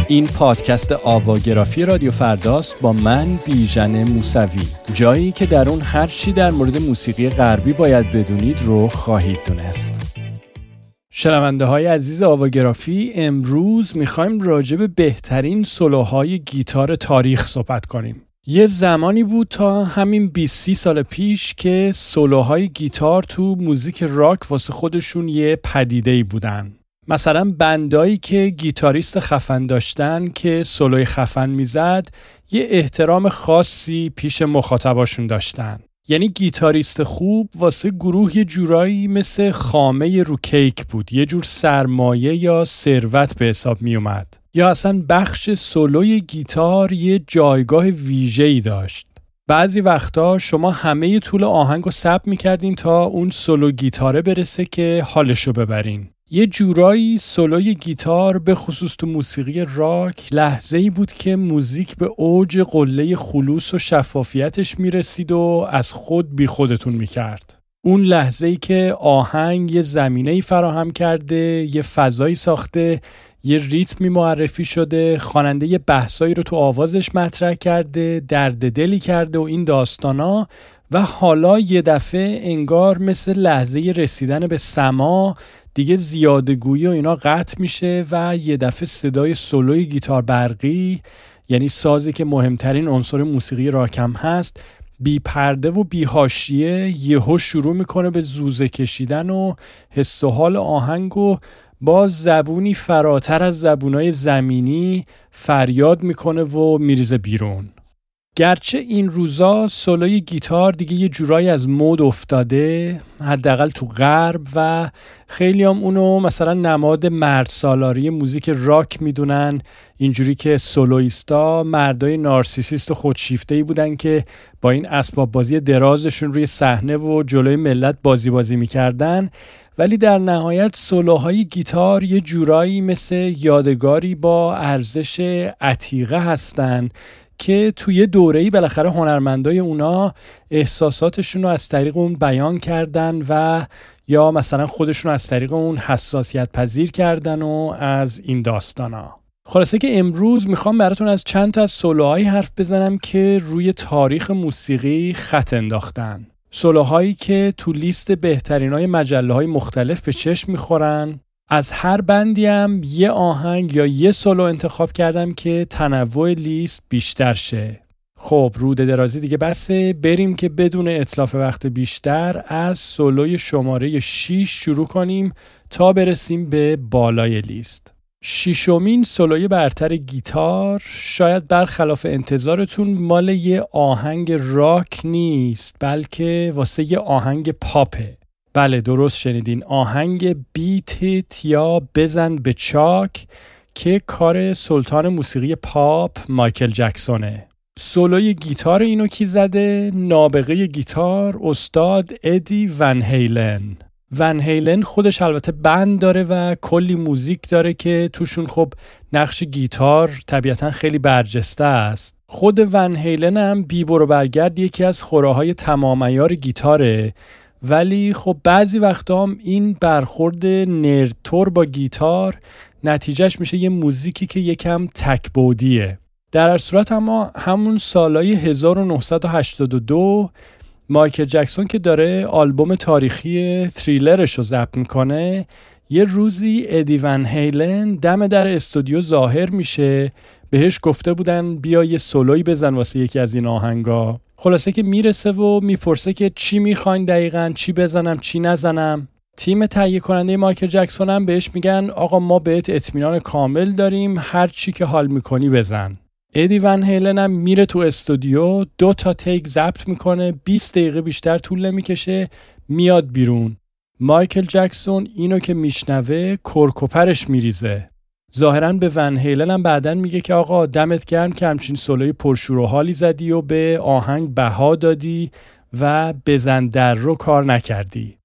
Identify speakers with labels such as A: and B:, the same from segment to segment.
A: این پادکست آواگرافی رادیو فرداست با من بیژن موسوی، جایی که در اون هر چی در مورد موسیقی غربی باید بدونید رو خواهید دونست. شنونده های عزیز آواگرافی، امروز میخوایم راجع به بهترین سولوهای گیتار تاریخ صحبت کنیم. یه زمانی بود تا همین 20-30 سال پیش که سولوهای گیتار تو موزیک راک واسه خودشون یه پدیده‌ای بودن. مثلا بندایی که گیتاریست خفن داشتن که سولوی خفن میزد یه احترام خاصی پیش مخاطباشون داشتن. یعنی گیتاریست خوب واسه گروه یه جورایی مثل خامه رو کیک بود، یه جور سرمایه یا ثروت به حساب می اومد. یا اصلا بخش سولوی گیتار یه جایگاه ویژه‌ای داشت. بعضی وقتا شما همه طول آهنگو ثبت می‌کردین تا اون سولو گیتاره برسه که حالشو ببرین. یه جورایی سولوی گیتار به خصوص تو موسیقی راک لحظه‌ای بود که موزیک به اوج قله خلوص و شفافیتش میرسید و از خود بی خودتون میکرد. اون لحظه‌ای که آهنگ یه زمینه‌ای فراهم کرده، یه فضایی ساخته، یه ریتمی معرفی شده، خواننده یه بحثایی رو تو آوازش مطرح کرده، درد دلی کرده و این داستانا، و حالا یه دفعه انگار مثل لحظه رسیدن به سما دیگه زیادگویی و اینا قطع میشه و یه دفعه صدای سولوی گیتار برقی، یعنی سازی که مهمترین عنصر موسیقی راکم هست، بی پرده و بی حاشیه یهو شروع میکنه به زوزه کشیدن و حس و حال آهنگو با زبونی فراتر از زبونای زمینی فریاد میکنه و میریزه بیرون. گرچه این روزا سولوی گیتار دیگه یه جورایی از مد افتاده، حداقل تو غرب، و خیلی هم اونو مثلا نماد مرد سالاری موزیک راک میدونن، اینجوری که سولویستا مردای نارسیسیست و خودشیفته‌ای بودن که با این اسباب بازی درازشون روی صحنه و جلوی ملت بازی میکردن. ولی در نهایت سولوهای گیتار یه جورایی مثل یادگاری با ارزش عتیقه هستن که توی دوره‌ای بالاخره هنرمندای اونا احساساتشون رو از طریق اون بیان کردن و یا مثلا خودشون رو از طریق اون حساسیت پذیر کردن و از این داستانا. خلاصه که امروز میخوام براتون از چند تا از سولوهایی حرف بزنم که روی تاریخ موسیقی خط انداختن. سولوهایی که تو لیست بهترینای مجله‌های مختلف به چشم میخورن. از هر بندی هم یه آهنگ یا یه سولو انتخاب کردم که تنوع لیست بیشتر شه. خب روده درازی دیگه بسه، بریم که بدون اتلاف وقت بیشتر از سولوی شماره 6 شروع کنیم تا برسیم به بالای لیست. ششمین سولوی برتر گیتار شاید برخلاف انتظارتون مال یه آهنگ راک نیست، بلکه واسه یه آهنگ پاپه. بله درست شنیدین، آهنگ بیت یا بزن به چاک که کار سلطان موسیقی پاپ مایکل جکسونه. سولوی گیتار اینو کی زده؟ نابغه گیتار استاد ادی ون هیلن. ون هیلن خودش البته بند داره و کلی موزیک داره که توشون خب نقش گیتار طبیعتا خیلی برجسته است. خود ون هیلن هم بی برو برگرد یکی از خوراهای تمام عیار گیتاره، ولی خب بعضی وقتا هم این برخورد نردتور با گیتار نتیجهش میشه یه موزیکی که یکم تکبودیه. در هر صورت اما همون سالای 1982 مایکل جکسون که داره آلبوم تاریخی تریلرش رو ضبط میکنه، یه روزی ادی ون هیلن دم در استودیو ظاهر میشه، بهش گفته بودن بیا یه سولوی بزن واسه یکی از این آهنگا. خلاصه که میرسه و میپرسه که چی میخواین دقیقاً، چی بزنم چی نزنم. تیم تهیه کننده مایکل جکسون هم بهش میگن آقا ما بهت اطمینان کامل داریم، هر چی که حال میکنی بزن. ادی ون هیلن هم میره تو استودیو، 2 تا تیک ضبط میکنه، 20 دقیقه بیشتر طول نمیکشه، میاد بیرون. مایکل جکسون اینو که میشنوه کرکوپرش میریزه. ظاهراً به ون هیلن هم بعدن میگه که آقا دمت گرم که همچین سولوی پرشور و حالی زدی و به آهنگ بها دادی و بزن در رو کار نکردی.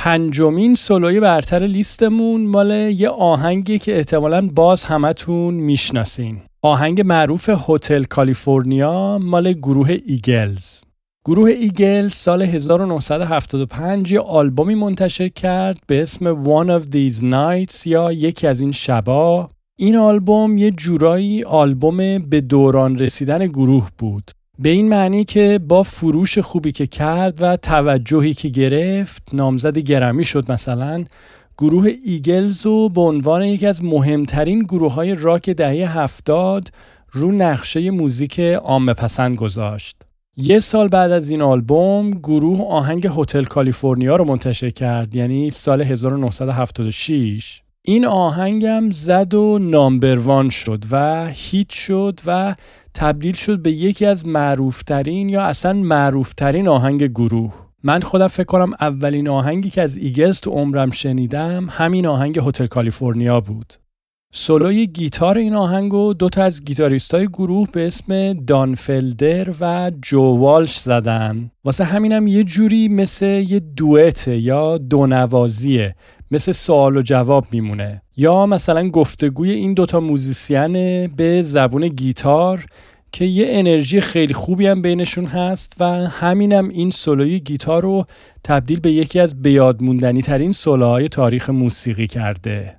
A: پنجمین سولوی برتر لیستمون مال یه آهنگی که احتمالاً باز همتون میشناسین. آهنگ معروف هتل کالیفرنیا مال گروه ایگلز. گروه ایگلز سال 1975 یه آلبومی منتشر کرد به اسم One of These Nights یا یکی از این شبا. این آلبوم یه جورایی آلبوم به دوران رسیدن گروه بود. به این معنی که با فروش خوبی که کرد و توجهی که گرفت نامزد گرمی شد. مثلا گروه ایگلز رو به عنوان یکی از مهمترین گروه‌های راک دهه 70 رو نقشه موزیک عامه پسند گذاشت. یه سال بعد از این آلبوم گروه آهنگ هتل کالیفرنیا رو منتشر کرد، یعنی سال 1976. این آهنگم زد و نامبر 1 شد و هیت شد و تبدیل شد به یکی از معروفترین یا اصلا معروفترین آهنگ گروه. من خودم فکر کنم اولین آهنگی که از ایگلز تو عمرم شنیدم همین آهنگ هتل کالیفرنیا بود. سولوی گیتار این آهنگو 2 تا از گیتاریستای گروه به اسم دان فلدر و جو والش زدن. واسه همینم یه جوری مثل یه دوئت یا دونوازیه، مثل سوال و جواب میمونه، یا مثلا گفتگوی این 2 تا موزیسین به زبون گیتار که یه انرژی خیلی خوبی هم بینشون هست و همینم این سولوی گیتار رو تبدیل به یکی از بیادموندنی ترین سولوهای تاریخ موسیقی کرده.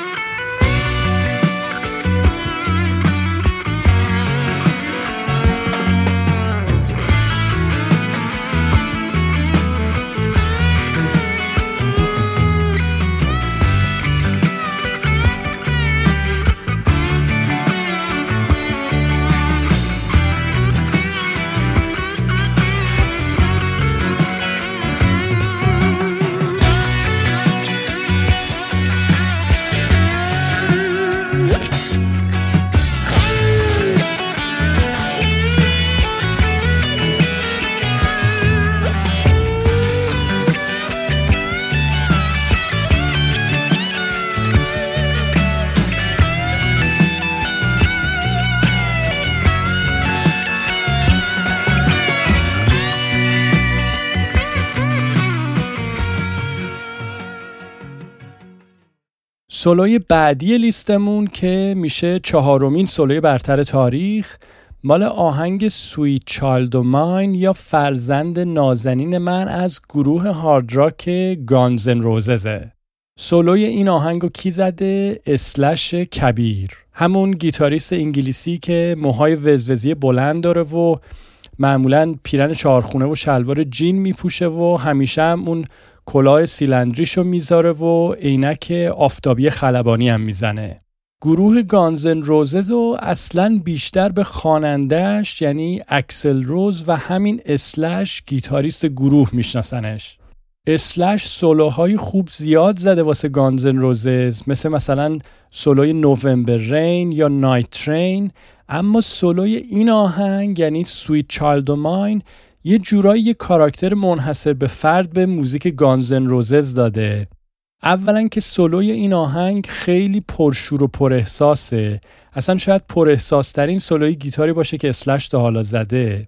A: سولوی بعدی لیستمون که میشه 4مین سولوی برتر تاریخ مال آهنگ سویت چایلد و ماین یا فرزند نازنین من از گروه هارد راک گانز ان روززه. سولوی این آهنگو کی زده؟ اسلش کبیر، همون گیتاریست انگلیسی که موهای وزوزی بلند داره و معمولاً پیرن 4 و شلوار جین میپوشه و همیشه هم اون کلاه سیلندریشو میذاره و عینک آفتابی خلبانی هم میزنه. گروه گانز ان روزز رو اصلاً بیشتر به خواننده‌اش یعنی اکسل روز و همین اسلش گیتاریست گروه میشناسنش. اسلش سولوهای خوب زیاد زده واسه گانز ان روزز، مثلا سولوی نوامبر رین یا نایت ترین، اما سولوی این آهنگ یعنی سویت چایلد و ماین یه جورایی یه کاراکتر منحصر به فرد به موزیک گانز ان روزز داده. اولا که سولوی این آهنگ خیلی پرشور و پر احساسه، اصلا شاید پر احساس ترین سولوی گیتاری باشه که اسلش تا حالا زده.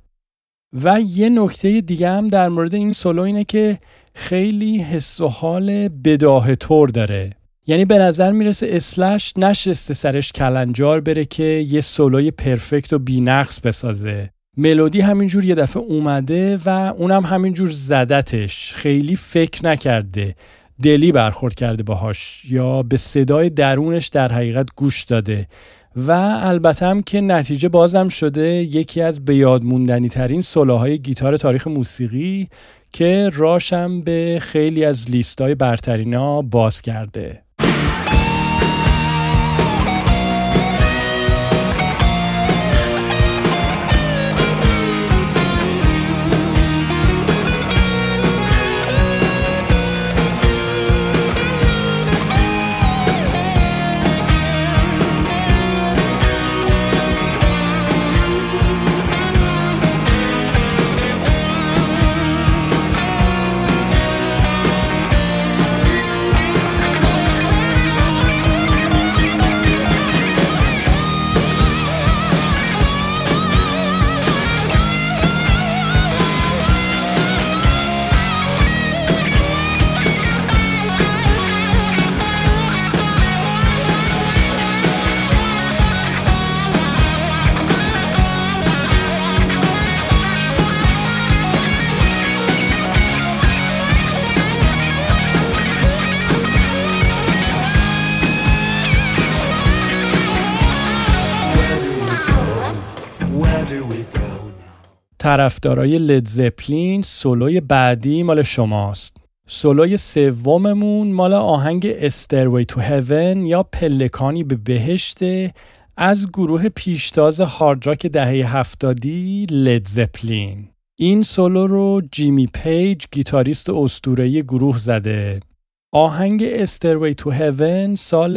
A: و یه نکته دیگه هم در مورد این سولو اینه که خیلی حس و حال بداهه طور داره. یعنی به نظر میرسه اسلش نشسته سرش کلنجار بره که یه سولوی پرفکت و بی‌نقص بسازه. ملودی همینجور یه دفعه اومده و اونم همینجور زدتش، خیلی فکر نکرده، دلی برخورد کرده باهاش یا به صدای درونش در حقیقت گوش داده و البته هم که نتیجه بازم شده یکی از بیادموندنی ترین سولوهای گیتار تاریخ موسیقی که راشم به خیلی از لیستای برترینا باز کرده. طرفدارای لید زپلین سولوی بعدی مال شماست. سولوی سوممون مال آهنگ Stairway to Heaven یا پلکانی به بهشت از گروه پیشتاز هارد راک دهه 70 لید زپلین. این سولو رو جیمی پیج گیتاریست اسطوره‌ای گروه زده. آهنگ Stairway to Heaven سال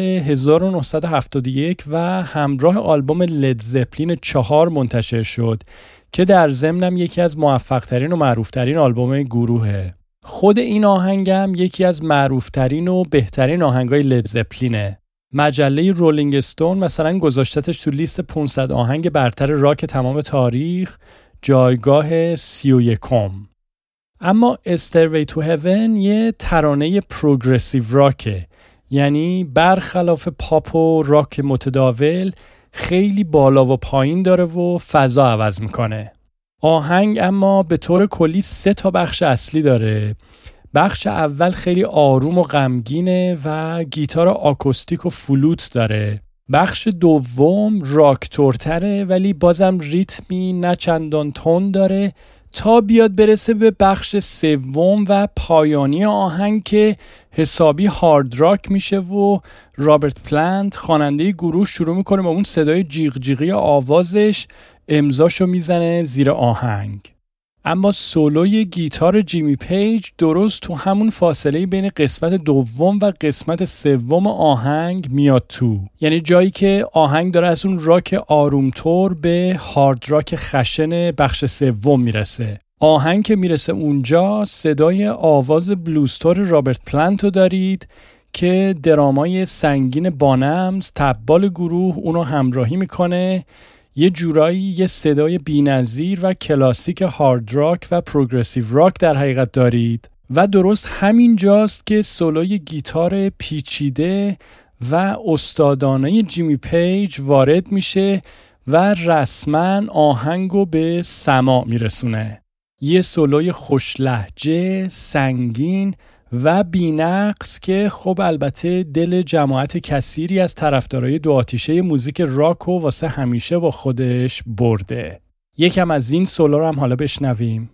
A: 1971 و همراه آلبوم لید زپلین 4 منتشر شد که در ضمنم یکی از موفق‌ترین و معروف‌ترین آلبوم گروهه. خود این آهنگم یکی از معروف‌ترین و بهترین آهنگای لید زپلینه. مجله رولینگ استون مثلا گذاشتتش تو لیست 500 آهنگ برتر راک تمام تاریخ جایگاه 31م. اما Stairway to Heaven یه ترانه پروگرسیو راکه، یعنی برخلاف پاپ و راک متداول خیلی بالا و پایین داره و فضا عوض میکنه. آهنگ اما به طور کلی 3 بخش اصلی داره. بخش اول خیلی آروم و غمگینه و گیتار آکوستیک و فلوت داره. بخش دوم راکتورتره ولی بازم ریتمی نه چندان تند داره تا بیاد برسه به بخش سوم و پایانی آهنگ که حسابی هارد راک میشه و رابرت پلانت خواننده گروه شروع میکنه با اون صدای جیغ جیغی آوازش امضاشو میزنه زیر آهنگ. اما سولوی گیتار جیمی پیج درست تو همون فاصله بین قسمت دوم و قسمت سوم آهنگ میاد تو، یعنی جایی که آهنگ داره از اون راک آرومتور به هارد راک خشن بخش سوم میرسه. آهنگ که میرسه اونجا صدای آواز بلوزتور رابرت پلانت رو دارید که درامای سنگین بانمز تبال گروه اونو همراهی میکنه. یه جورایی یه صدای بی‌نظیر و کلاسیک هارد راک و پروگرسیو راک در حقیقت دارید و درست همین جاست که سولوی گیتار پیچیده و استادانه جیمی پیج وارد میشه و رسما آهنگو به سماع میرسونه. یه سولوی خوش لهجه، سنگین و بی‌نقص که خب البته دل جماعت کثیری از طرفدارای دو آتیشه موزیک راک و واسه همیشه با خودش برده. یکم از این سولو رو هم حالا بشنویم.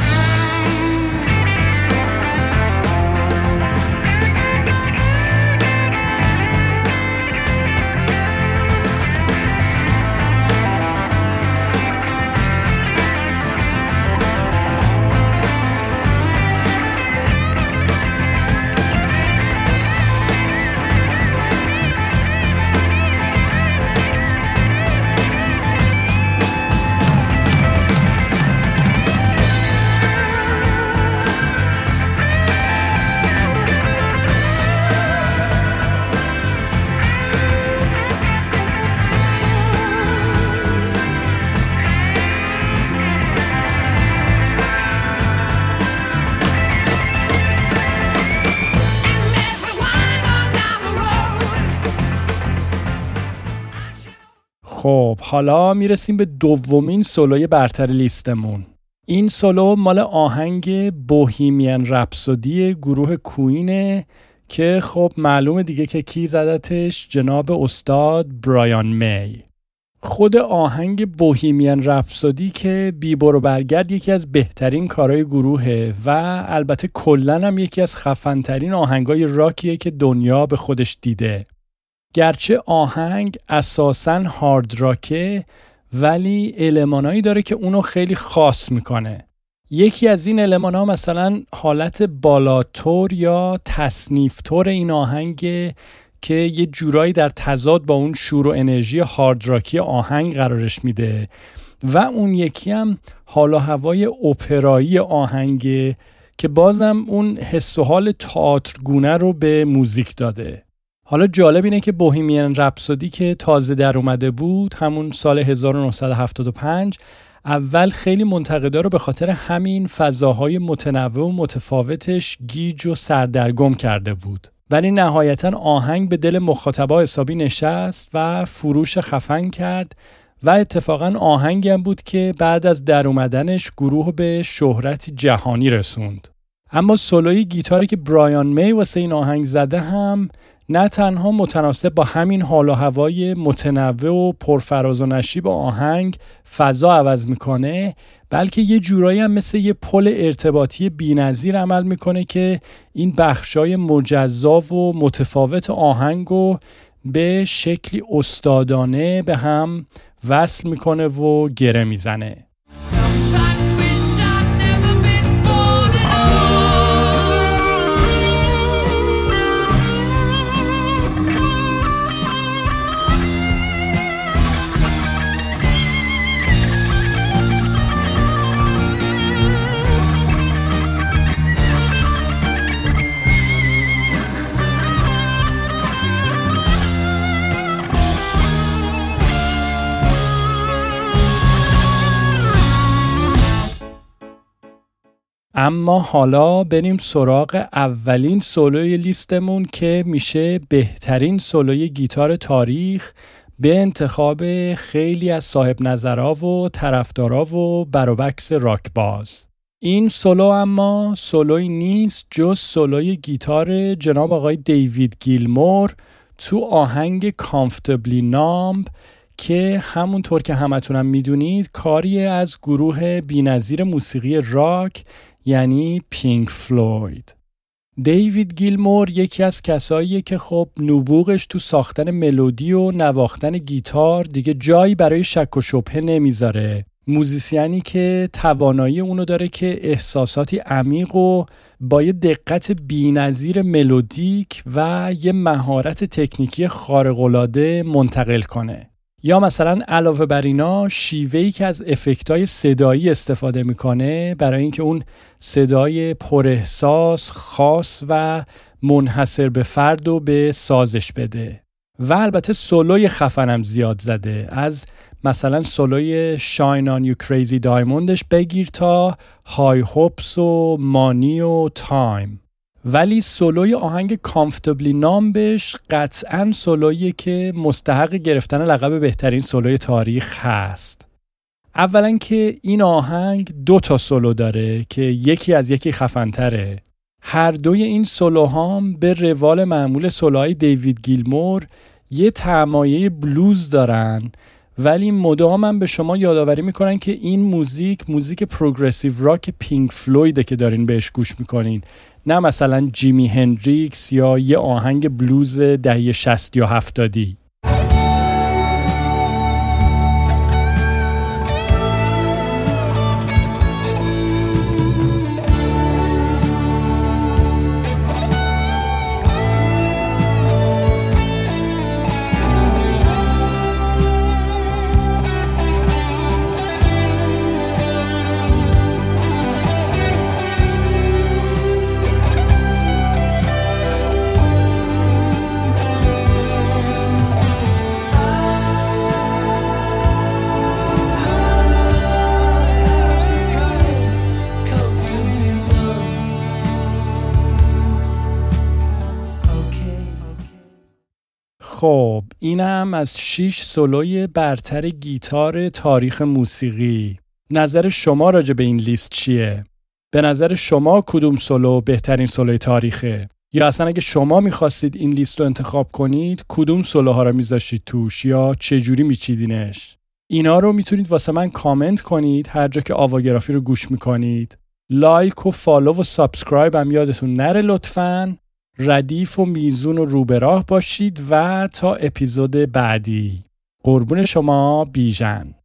A: خب حالا میرسیم به دومین سولوی برتر لیستمون. این سولو مال آهنگ بوهیمین رپسودی گروه کوینه که خب معلومه دیگه که کی زدتش، جناب استاد برایان می. خود آهنگ بوهیمین رپسودی که بی برو برگرد یکی از بهترین کارهای گروهه و البته کلن هم یکی از خفن‌ترین آهنگای راکیه که دنیا به خودش دیده. گرچه آهنگ اساساً هارد راکه ولی المانایی داره که اونو خیلی خاص میکنه. یکی از این المانا مثلا حالت بالاتور یا تصنیفتور این آهنگه که یه جورایی در تضاد با اون شور و انرژی هارد راکی آهنگ قرارش میده و اون یکی هم حال و هوای اپرایی آهنگه که بازم اون حس و حال تئاترگونه رو به موزیک داده. حالا جالب اینه که بوهیمین رپسودی که تازه در اومده بود همون سال 1975 اول خیلی منتقدا رو به خاطر همین فضاهای متنوع و متفاوتش گیج و سردرگم کرده بود، ولی نهایتاً آهنگ به دل مخاطبا حسابی نشست و فروش خفن کرد و اتفاقاً آهنگی هم بود که بعد از در اومدنش گروه به شهرت جهانی رسوند. اما سولوی گیتاری که برایان می واسه این آهنگ زده هم نه تنها متناسب با همین حال و هوای متنوع و پرفراز و نشیب آهنگ فضا عوض میکنه، بلکه یه جورایی هم مثل یه پل ارتباطی بی‌نظیر عمل میکنه که این بخشای مجزا و متفاوت آهنگو به شکلی استادانه به هم وصل میکنه و گره میزنه. اما حالا بریم سراغ اولین سولوی لیستمون که میشه بهترین سولوی گیتار تاریخ به انتخاب خیلی از صاحب نظرها و طرفدارا و بروبکس راک باز. این سولو اما سولوی نیست جز سولوی گیتار جناب آقای دیوید گیلمور تو آهنگ Comfortably Numb که همونطور که همتونم میدونید کاری از گروه بی‌نظیر موسیقی راک یعنی پینک فلوید. دیوید گیلمور یکی از کساییه که خب نبوغش تو ساختن ملودی و نواختن گیتار دیگه جایی برای شک و شبهه نمیذاره. موزیسیانی که توانایی اونو داره که احساساتی عمیق و با یه دقت بی‌نظیر ملودیک و یه مهارت تکنیکی خارق‌العاده منتقل کنه. یا مثلا علاوه بر اینا شیوهی که از افکتای صدایی استفاده میکنه برای اینکه اون صدای پر احساس خاص و منحصر به فرد و به سازش بده. و البته سولوی خفنم زیاد زده، از مثلا سولوی Shine on You Crazy Diamondش بگیر تا های هوپس و مانی و تایم. ولی سولوی آهنگ Comfortably Numbش قطعاً سولویه که مستحق گرفتن لقب بهترین سولوی تاریخ هست. اولاً که این آهنگ 2 سولو داره که یکی از یکی خفن‌تره. هر دوی این سولوهام به روال معمول سولوهای دیوید گیلمور یه تمایه بلوز دارن، ولی مدام هم به شما یادآوری میکنن که این موزیک پروگرسیو راک پینک فلویده که دارین بهش گوش میکنین، نه مثلا جیمی هندریکس یا یه آهنگ بلوز دهه 60 یا 70. خب اینم از 6 سولوی برتر گیتار تاریخ موسیقی. نظر شما راجع به این لیست چیه؟ به نظر شما کدوم سولو بهترین سولوی تاریخه؟ یا اصلا اگه شما میخواستید این لیست رو انتخاب کنید کدوم سولوها رو میذاشتید توش یا چجوری میچیدینش؟ اینا رو میتونید واسه من کامنت کنید هر جا که آواگرافی رو گوش میکنید. لایک و فالو و سابسکرایب هم یادتون نره لطفاً. ردیف و میزون و رو به راه باشید و تا اپیزود بعدی. قربون شما بیژن.